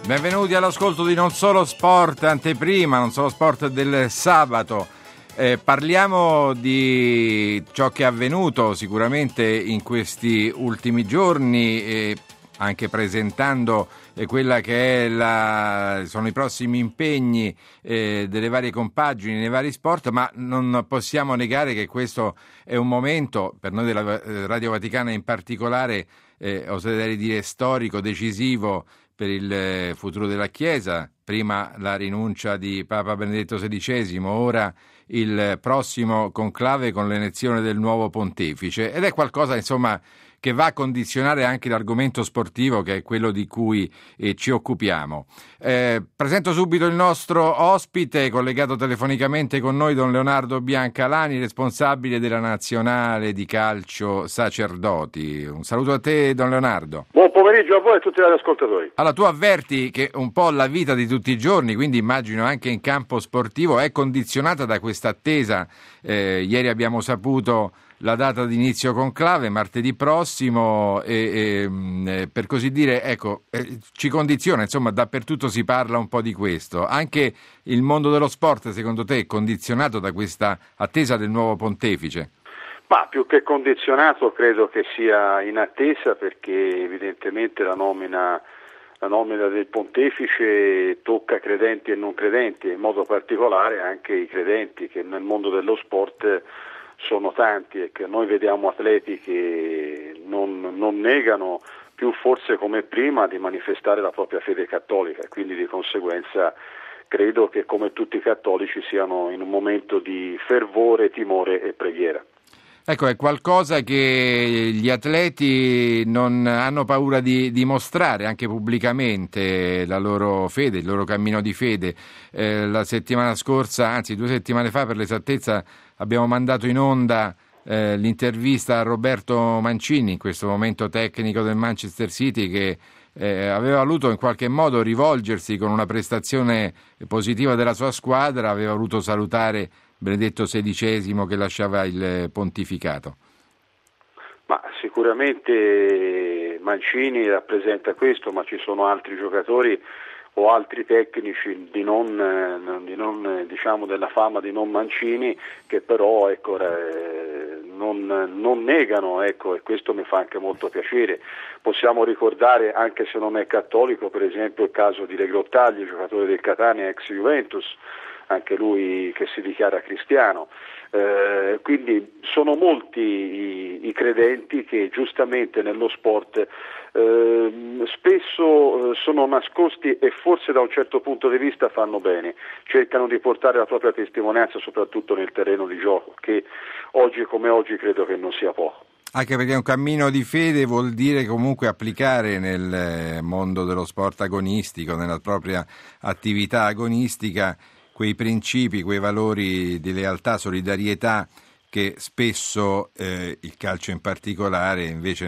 Benvenuti all'ascolto di Non Solo Sport, anteprima, Non Solo Sport del sabato. Parliamo di ciò che è avvenuto sicuramente in questi ultimi giorni, anche presentando quella che sono i prossimi impegni delle varie compagini nei vari sport, ma non possiamo negare che questo è un momento, per noi della Radio Vaticana in particolare, oserei dire storico, decisivo per il futuro della Chiesa. Prima la rinuncia di Papa Benedetto XVI, ora il prossimo conclave con l'elezione del nuovo pontefice, ed è qualcosa insomma che va a condizionare anche l'argomento sportivo, che è quello di cui ci occupiamo. Presento subito il nostro ospite, collegato telefonicamente con noi, Don Leonardo Biancalani, responsabile della Nazionale di Calcio Sacerdoti. Un saluto a te, Don Leonardo. Buon pomeriggio a voi e a tutti gli ascoltatori. Allora, tu avverti che un po' la vita di tutti i giorni, quindi immagino anche in campo sportivo, è condizionata da questa attesa. Ieri abbiamo saputo la data di inizio conclave, martedì prossimo, per così dire, ci condiziona, insomma, dappertutto si parla un po' di questo. Anche il mondo dello sport, secondo te, è condizionato da questa attesa del nuovo pontefice? Ma più che condizionato, credo che sia in attesa, perché evidentemente la nomina del pontefice tocca credenti e non credenti, in modo particolare anche i credenti, che nel mondo dello sport sono tanti, e che noi vediamo atleti che non negano più, forse come prima, di manifestare la propria fede cattolica, e quindi di conseguenza credo che come tutti i cattolici siano in un momento di fervore, timore e preghiera. Ecco, è qualcosa che gli atleti non hanno paura di dimostrare anche pubblicamente, la loro fede, il loro cammino di fede. La settimana scorsa, anzi 2 settimane fa per l'esattezza, abbiamo mandato in onda l'intervista a Roberto Mancini, in questo momento tecnico del Manchester City, che aveva voluto in qualche modo rivolgersi con una prestazione positiva della sua squadra, aveva voluto salutare Benedetto XVI che lasciava il pontificato. Ma sicuramente Mancini rappresenta questo, ma ci sono altri giocatori o altri tecnici di non diciamo della fama di non Mancini, che però non negano, e questo mi fa anche molto piacere. Possiamo ricordare, anche se non è cattolico, per esempio il caso di Regrottagli, giocatore del Catania, ex Juventus, anche lui che si dichiara cristiano. Quindi sono molti i credenti che giustamente nello sport spesso sono nascosti, e forse da un certo punto di vista fanno bene, cercano di portare la propria testimonianza soprattutto nel terreno di gioco, che oggi come oggi credo che non sia poco. Anche perché un cammino di fede vuol dire comunque applicare nel mondo dello sport agonistico, nella propria attività agonistica, quei principi, quei valori di lealtà, solidarietà che spesso il calcio in particolare invece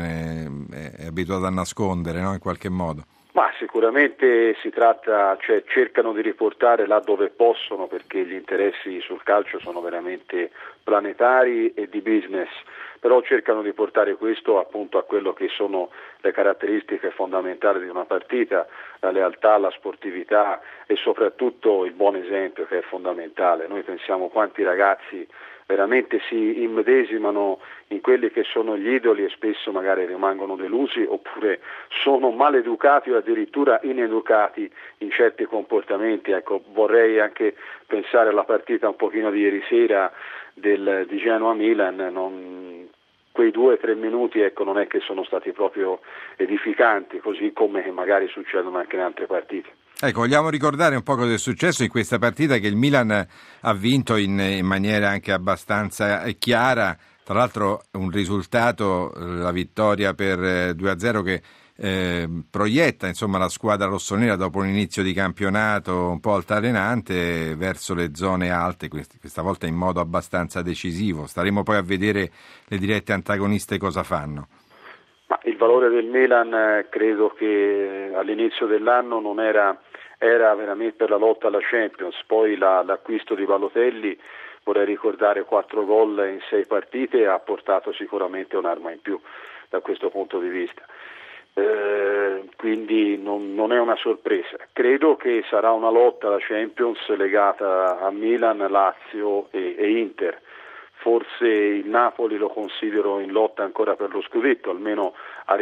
è abituato a nascondere, no? In qualche modo. Ma sicuramente si tratta, cercano di riportare là dove possono, perché gli interessi sul calcio sono veramente planetari e di business, però cercano di portare questo appunto a quello che sono le caratteristiche fondamentali di una partita, la lealtà, la sportività e soprattutto il buon esempio, che è fondamentale. Noi pensiamo quanti ragazzi veramente si immedesimano in quelli che sono gli idoli e spesso magari rimangono delusi, oppure sono maleducati o addirittura ineducati in certi comportamenti. Vorrei anche pensare alla partita un pochino di ieri sera di Genoa-Milan, quei 2-3 minuti non è che sono stati proprio edificanti, così come magari succedono anche in altre partite. Vogliamo ricordare un po' cosa è successo in questa partita, che il Milan ha vinto in maniera anche abbastanza chiara, tra l'altro un risultato, la vittoria per 2-0 che proietta insomma la squadra rossonera dopo un inizio di campionato un po' altalenante verso le zone alte, questa volta in modo abbastanza decisivo. Staremo poi a vedere le dirette antagoniste cosa fanno. Ma il valore del Milan credo che all'inizio dell'anno non era veramente per la lotta alla Champions, poi l'acquisto di Balotelli, vorrei ricordare 4 gol in 6 partite, ha portato sicuramente un'arma in più da questo punto di vista. quindi non è una sorpresa. Credo che sarà una lotta alla Champions legata a Milan, Lazio e Inter. Forse il Napoli lo considero in lotta ancora per lo scudetto, almeno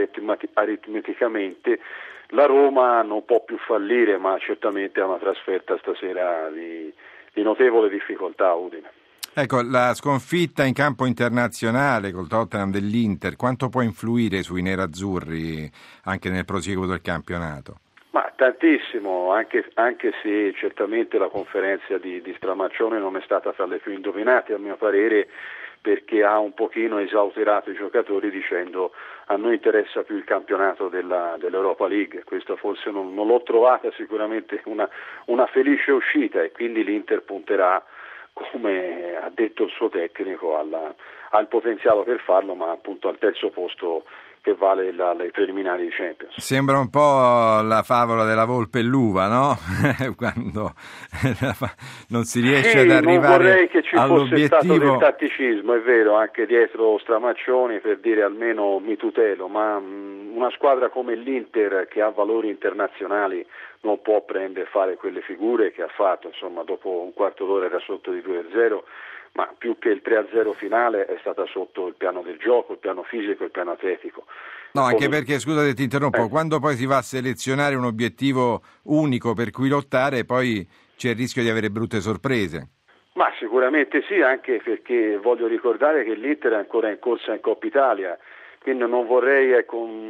aritmeticamente. La Roma non può più fallire, ma certamente ha una trasferta stasera di notevole difficoltà a Udine. Ecco, la sconfitta in campo internazionale col Tottenham dell'Inter, quanto può influire sui nerazzurri anche nel prosieguo del campionato? Ma tantissimo, anche se certamente la conferenza di Stramaccione non è stata tra le più indovinate a mio parere, perché ha un pochino esauserato i giocatori dicendo a noi interessa più il campionato dell'Europa League. Questa forse non l'ho trovata sicuramente una felice uscita, e quindi l'Inter punterà, come ha detto il suo tecnico, al potenziale per farlo, ma appunto al terzo posto che vale le preliminari di Champions. Sembra un po' la favola della volpe e l'uva, no? Quando non si riesce ad arrivare non vorrei che ci all'obiettivo. Fosse stato del tatticismo, è vero, anche dietro Stramaccioni, per dire almeno mi tutelo, ma una squadra come l'Inter, che ha valori internazionali, non può fare quelle figure che ha fatto. Insomma, dopo un quarto d'ora era sotto di 2-0, ma più che il 3-0 finale è stata sotto il piano del gioco, il piano fisico, il piano atletico. No, anche perché, scusate, ti interrompo, quando poi si va a selezionare un obiettivo unico per cui lottare, poi c'è il rischio di avere brutte sorprese. Ma sicuramente sì, anche perché voglio ricordare che l'Inter è ancora in corsa in Coppa Italia, quindi non vorrei,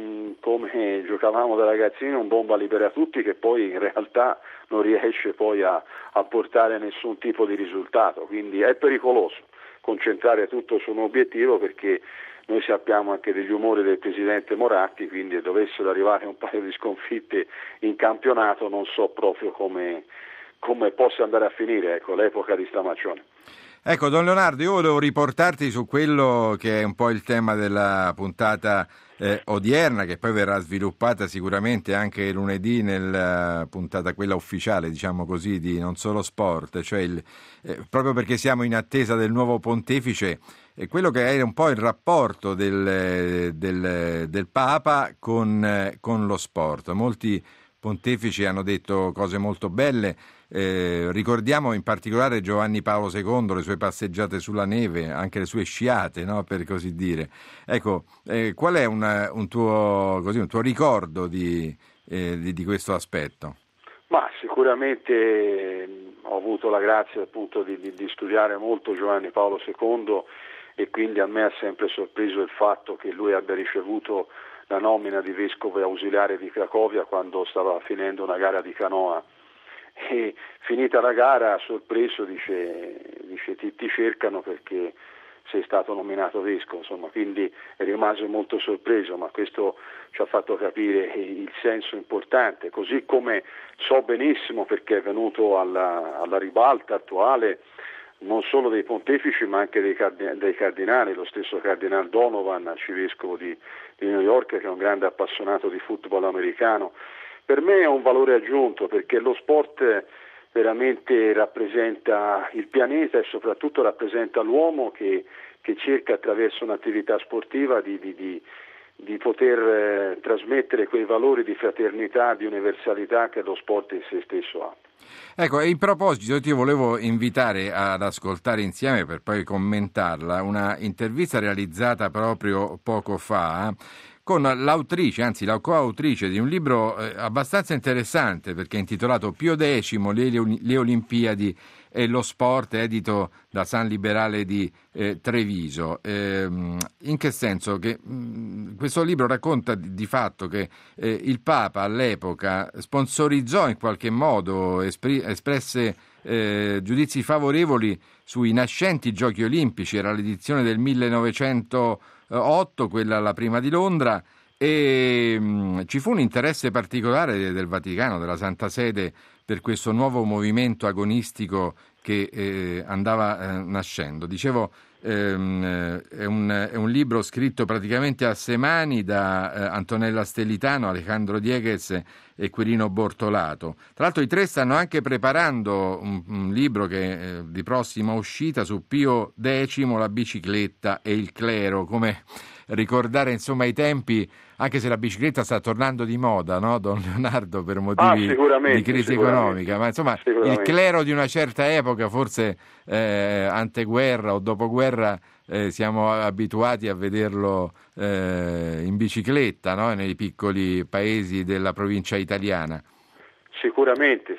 come giocavamo da ragazzini, un bomba libera tutti che poi in realtà non riesce poi a portare nessun tipo di risultato, quindi è pericoloso concentrare tutto su un obiettivo, perché noi sappiamo anche degli umori del presidente Moratti, quindi se dovessero arrivare un paio di sconfitte in campionato non so proprio come possa andare a finire, l'epoca di Stramaccioni. Ecco, Don Leonardo, io volevo riportarti su quello che è un po' il tema della puntata odierna, che poi verrà sviluppata sicuramente anche lunedì nella puntata quella ufficiale, diciamo così, di Non Solo Sport, cioè proprio perché siamo in attesa del nuovo pontefice, quello che è un po' il rapporto del Papa con lo sport. Molti pontefici hanno detto cose molto belle. Ricordiamo in particolare Giovanni Paolo II, le sue passeggiate sulla neve, anche le sue sciate, no, per così dire. Ecco, qual è un tuo ricordo di questo aspetto? Ma sicuramente ho avuto la grazia appunto di studiare molto Giovanni Paolo II, e quindi a me ha sempre sorpreso il fatto che lui abbia ricevuto la nomina di vescovo ausiliare di Cracovia quando stava finendo una gara di canoa. E finita la gara, sorpreso, dice ti cercano perché sei stato nominato vescovo, insomma, quindi rimase molto sorpreso, ma questo ci ha fatto capire il senso importante, così come so benissimo, perché è venuto alla ribalta attuale non solo dei pontefici ma anche dei cardinali, lo stesso cardinal Donovan, arcivescovo di New York, che è un grande appassionato di football americano. Per me è un valore aggiunto, perché lo sport veramente rappresenta il pianeta e soprattutto rappresenta l'uomo che cerca attraverso un'attività sportiva di poter trasmettere quei valori di fraternità, di universalità che lo sport in sé stesso ha. Ecco, in proposito ti volevo invitare ad ascoltare insieme, per poi commentarla, una intervista realizzata proprio poco fa con l'autrice, anzi la coautrice di un libro abbastanza interessante, perché è intitolato Pio X, le Olimpiadi e lo sport, edito da San Liberale di Treviso. In che senso? Che questo libro racconta di fatto che il Papa all'epoca sponsorizzò in qualche modo, espresse giudizi favorevoli sui nascenti Giochi Olimpici. Era l'edizione del 1908, quella la prima di Londra, e ci fu un interesse particolare del Vaticano, della Santa Sede, per questo nuovo movimento agonistico che andava nascendo. Dicevo, è un libro scritto praticamente a sei mani da Antonella Stellitano, Alejandro Dieguez e Quirino Bortolato. Tra l'altro i tre stanno anche preparando un libro che è di prossima uscita su Pio X, la bicicletta e il clero, come ricordare insomma i tempi, anche se la bicicletta sta tornando di moda, no, Don Leonardo, per motivi di crisi economica, ma insomma il clero di una certa epoca, forse anteguerra o dopoguerra, siamo abituati a vederlo in bicicletta, no, nei piccoli paesi della provincia italiana. Sicuramente,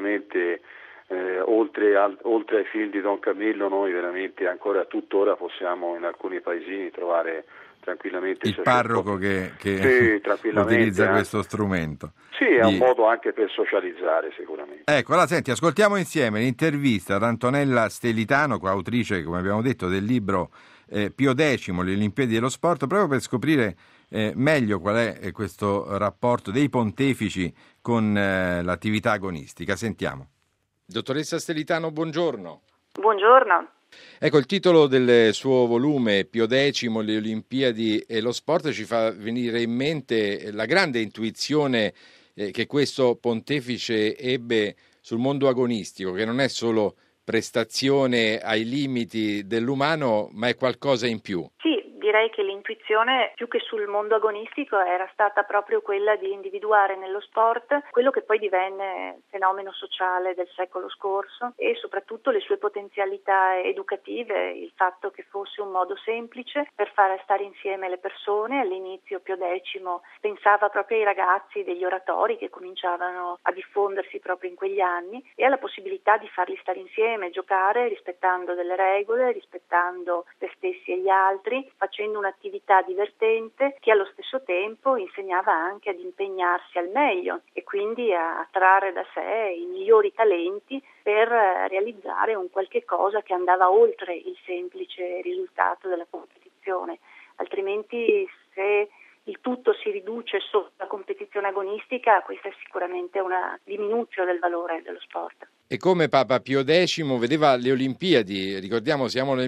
oltre ai film di Don Camillo, noi veramente ancora tuttora possiamo in alcuni paesini trovare tranquillamente il parroco che utilizza questo strumento. Sì, è un modo anche per socializzare sicuramente. Ecco, allora senti, ascoltiamo insieme l'intervista ad Antonella Stelitano, coautrice, come abbiamo detto, del libro Pio X, le Olimpiadi dello Sport, proprio per scoprire meglio qual è questo rapporto dei pontefici con l'attività agonistica. Sentiamo. Dottoressa Stelitano, buongiorno. Buongiorno. Ecco, il titolo del suo volume, Pio X, le Olimpiadi e lo Sport, ci fa venire in mente la grande intuizione che questo pontefice ebbe sul mondo agonistico, che non è solo prestazione ai limiti dell'umano, ma è qualcosa in più. Sì, direi che l'intuizione, più che sul mondo agonistico, era stata proprio quella di individuare nello sport quello che poi divenne fenomeno sociale del secolo scorso e soprattutto le sue potenzialità educative, il fatto che fosse un modo semplice per far stare insieme le persone. All'inizio Pio X pensava proprio ai ragazzi degli oratori che cominciavano a diffondersi proprio in quegli anni e alla possibilità di farli stare insieme, giocare rispettando delle regole, rispettando se stessi e gli altri, facendo un'attività divertente che allo stesso tempo insegnava anche ad impegnarsi al meglio e quindi a trarre da sé i migliori talenti per realizzare un qualche cosa che andava oltre il semplice risultato della competizione. Altrimenti, se il tutto si riduce solo alla competizione agonistica, questa è sicuramente una diminuzione del valore dello sport. E come Papa Pio X vedeva le Olimpiadi, ricordiamo siamo nel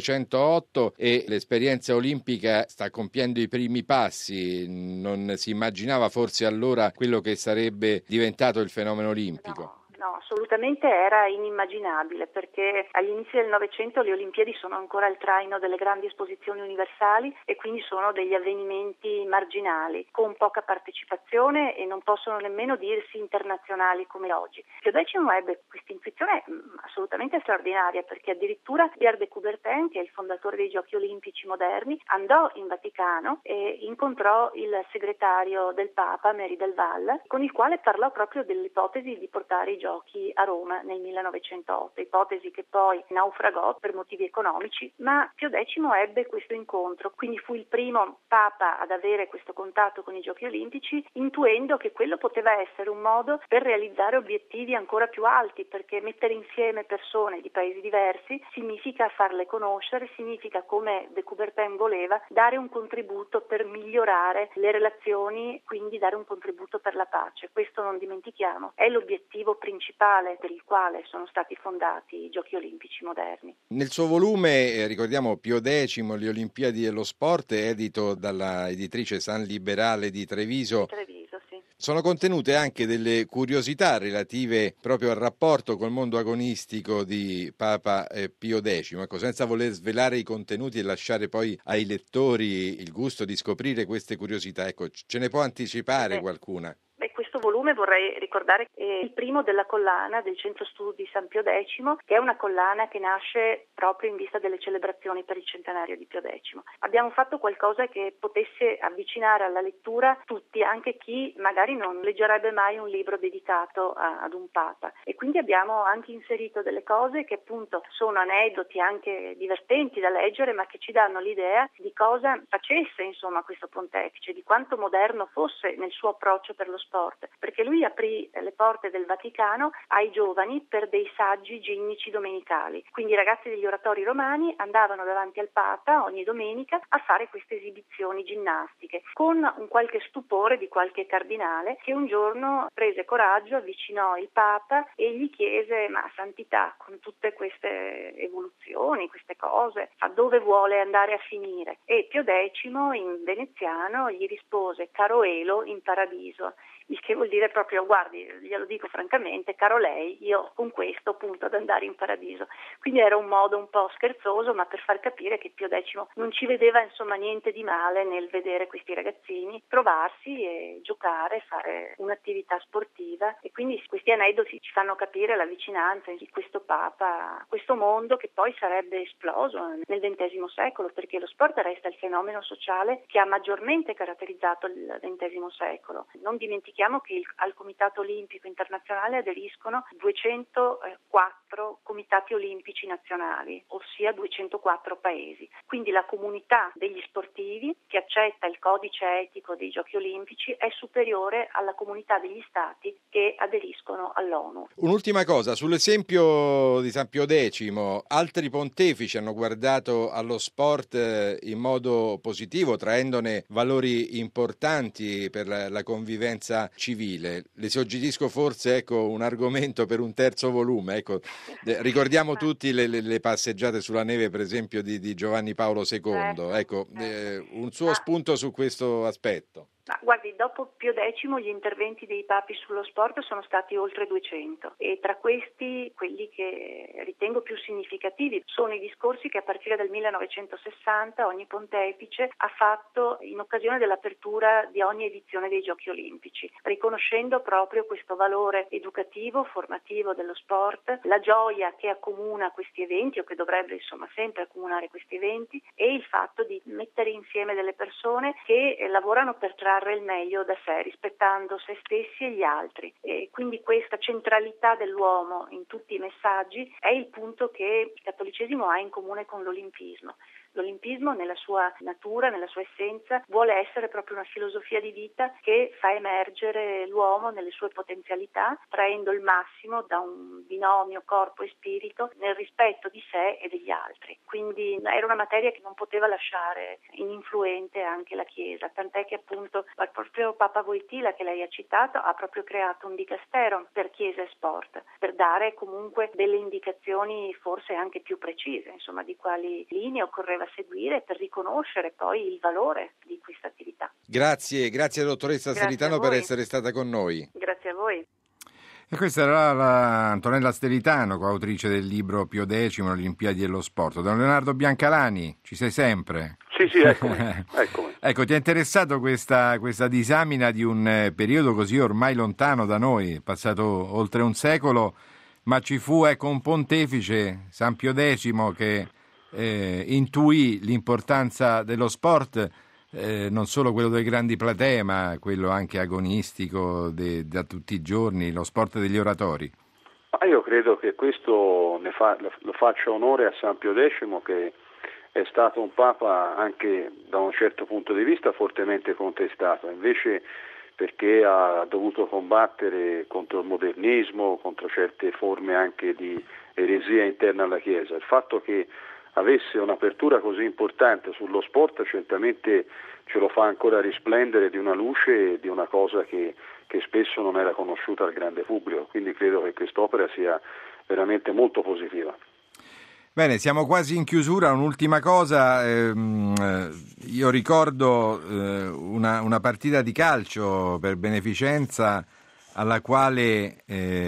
1908 e l'esperienza olimpica sta compiendo i primi passi, non si immaginava forse allora quello che sarebbe diventato il fenomeno olimpico? No, assolutamente era inimmaginabile, perché agli inizi del Novecento le Olimpiadi sono ancora il traino delle grandi esposizioni universali e quindi sono degli avvenimenti marginali, con poca partecipazione e non possono nemmeno dirsi internazionali come oggi. Pio X ebbe questa intuizione assolutamente straordinaria, perché addirittura Pierre de Coubertin, che è il fondatore dei Giochi Olimpici moderni, andò in Vaticano e incontrò il segretario del Papa, Mary del Val, con il quale parlò proprio dell'ipotesi di portare i Giochi a Roma nel 1908, ipotesi che poi naufragò per motivi economici, ma Pio X ebbe questo incontro, quindi fu il primo Papa ad avere questo contatto con i Giochi Olimpici, intuendo che quello poteva essere un modo per realizzare obiettivi ancora più alti, perché mettere insieme persone di paesi diversi significa farle conoscere, significa, come de Coubertin voleva, dare un contributo per migliorare le relazioni, quindi dare un contributo per la pace. Questo, non dimentichiamo, è l'obiettivo principale per il quale sono stati fondati i Giochi Olimpici moderni. Nel suo volume, ricordiamo Pio X, le Olimpiadi dello Sport, edito dalla editrice San Liberale di Treviso. Sì. Sono contenute anche delle curiosità relative proprio al rapporto col mondo agonistico di Papa Pio X, ecco, senza voler svelare i contenuti e lasciare poi ai lettori il gusto di scoprire queste curiosità. Ecco, ce ne può anticipare qualcuna? Questo volume, vorrei ricordare, è il primo della collana del Centro Studi San Pio X, che è una collana che nasce proprio in vista delle celebrazioni per il centenario di Pio X. Abbiamo fatto qualcosa che potesse avvicinare alla lettura tutti, anche chi magari non leggerebbe mai un libro dedicato ad un Papa, e quindi abbiamo anche inserito delle cose che appunto sono aneddoti anche divertenti da leggere, ma che ci danno l'idea di cosa facesse insomma questo pontefice, di quanto moderno fosse nel suo approccio per lo sport, perché lui aprì le porte del Vaticano ai giovani per dei saggi ginnici domenicali. Quindi i ragazzi degli oratori romani andavano davanti al Papa ogni domenica a fare queste esibizioni ginnastiche, con un qualche stupore di qualche cardinale che un giorno prese coraggio, avvicinò il Papa e gli chiese: ma santità, con tutte queste evoluzioni, queste cose, a dove vuole andare a finire? E Pio X in veneziano gli rispose: caro Elo, in paradiso. Il che vuol vuol dire proprio, guardi, glielo dico francamente, caro lei, io con questo punto ad andare in paradiso. Quindi era un modo un po' scherzoso, ma per far capire che Pio X non ci vedeva insomma niente di male nel vedere questi ragazzini trovarsi e giocare, fare un'attività sportiva, e quindi questi aneddoti ci fanno capire la vicinanza di questo Papa a questo mondo che poi sarebbe esploso nel XX secolo, perché lo sport resta il fenomeno sociale che ha maggiormente caratterizzato il XX secolo. Non dimentichiamo che al Comitato Olimpico Internazionale aderiscono 204 comitati olimpici nazionali, ossia 204 paesi. Quindi la comunità degli sportivi che accetta il codice etico dei Giochi Olimpici è superiore alla comunità degli stati che aderiscono all'ONU. Un'ultima cosa, sull'esempio di San Pio X, altri pontefici hanno guardato allo sport in modo positivo, traendone valori importanti per la convivenza civile. Le suggerisco forse un argomento per un terzo volume. Ricordiamo tutti le passeggiate sulla neve, per esempio, di Giovanni Paolo II. Un suo spunto su questo aspetto. Ma guardi, dopo Pio X gli interventi dei papi sullo sport sono stati oltre 200, e tra questi quelli che ritengo più significativi sono i discorsi che a partire dal 1960 ogni pontefice ha fatto in occasione dell'apertura di ogni edizione dei Giochi Olimpici, riconoscendo proprio questo valore educativo, formativo dello sport, la gioia che accomuna questi eventi, o che dovrebbe sempre accomunare questi eventi, e il fatto di mettere insieme delle persone che lavorano per trarre il meglio da sé, rispettando se stessi e gli altri. E quindi questa centralità dell'uomo in tutti i messaggi è il punto che il cattolicesimo ha in comune con l'olimpismo. L'olimpismo nella sua natura, nella sua essenza, vuole essere proprio una filosofia di vita che fa emergere l'uomo nelle sue potenzialità, traendo il massimo da un binomio corpo e spirito nel rispetto di sé e degli altri. Quindi era una materia che non poteva lasciare ininfluente anche la Chiesa, tant'è che appunto proprio Papa Wojtyla, che lei ha citato, ha proprio creato un dicastero per Chiesa e sport, per dare comunque delle indicazioni forse anche più precise, di quali linee occorreva seguire per riconoscere poi il valore di questa attività. Grazie dottoressa Stelitano per essere stata con noi. Grazie a voi. E questa era la Antonella Stelitano, coautrice del libro Pio X, le Olimpiadi e lo sport. Don Leonardo Biancalani, ci sei sempre? Sì, eccomi. Ecco, ti è interessato questa disamina di un periodo così ormai lontano da noi, passato oltre un secolo, ma ci fu un pontefice, San Pio X, che intuì l'importanza dello sport, non solo quello delle grandi platee, ma quello anche agonistico da tutti i giorni, lo sport degli oratori. Io credo che questo lo faccia onore a San Pio X, che è stato un papa anche da un certo punto di vista fortemente contestato, invece perché ha dovuto combattere contro il modernismo, contro certe forme anche di eresia interna alla Chiesa. Il fatto che avesse un'apertura così importante sullo sport certamente ce lo fa ancora risplendere di una luce e di una cosa che spesso non era conosciuta al grande pubblico, quindi credo che quest'opera sia veramente molto positiva. Bene, siamo quasi in chiusura. Un'ultima cosa, io ricordo una partita di calcio per beneficenza alla quale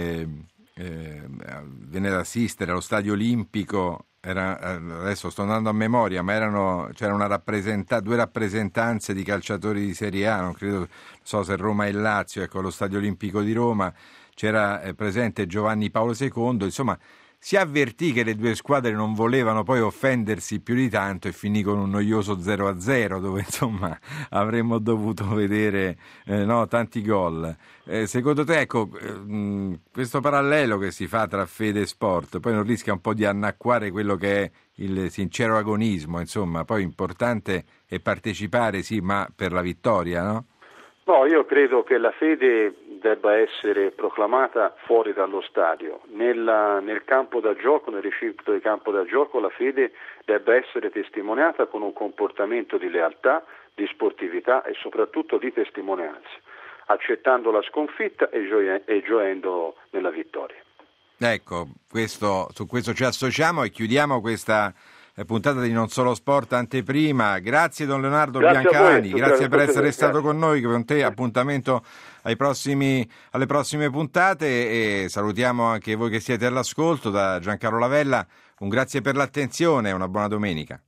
venne ad assistere allo Stadio Olimpico. Adesso sto andando a memoria, ma c'era due rappresentanze di calciatori di Serie A, non so se Roma e Lazio, allo Stadio Olimpico di Roma c'era presente Giovanni Paolo II, insomma si avvertì che le due squadre non volevano poi offendersi più di tanto e finì con un noioso 0-0 dove avremmo dovuto vedere tanti gol. Secondo te questo parallelo che si fa tra fede e sport poi non rischia un po' di annacquare quello che è il sincero agonismo? Poi importante è partecipare, sì, ma per la vittoria, no? No, io credo che la fede debba essere proclamata fuori dallo stadio. Nel campo da gioco, nel recinto di campo da gioco, la fede debba essere testimoniata con un comportamento di lealtà, di sportività e soprattutto di testimonianza, accettando la sconfitta e gioendo nella vittoria. Ecco, su questo ci associamo e chiudiamo questa puntata di Non Solo Sport Anteprima. Grazie Don Leonardo Grazie Biancani, voi, grazie per essere grazie. stato con noi, con te appuntamento alle prossime puntate, e salutiamo anche voi che siete all'ascolto. Da Giancarlo Lavella un grazie per l'attenzione e una buona domenica.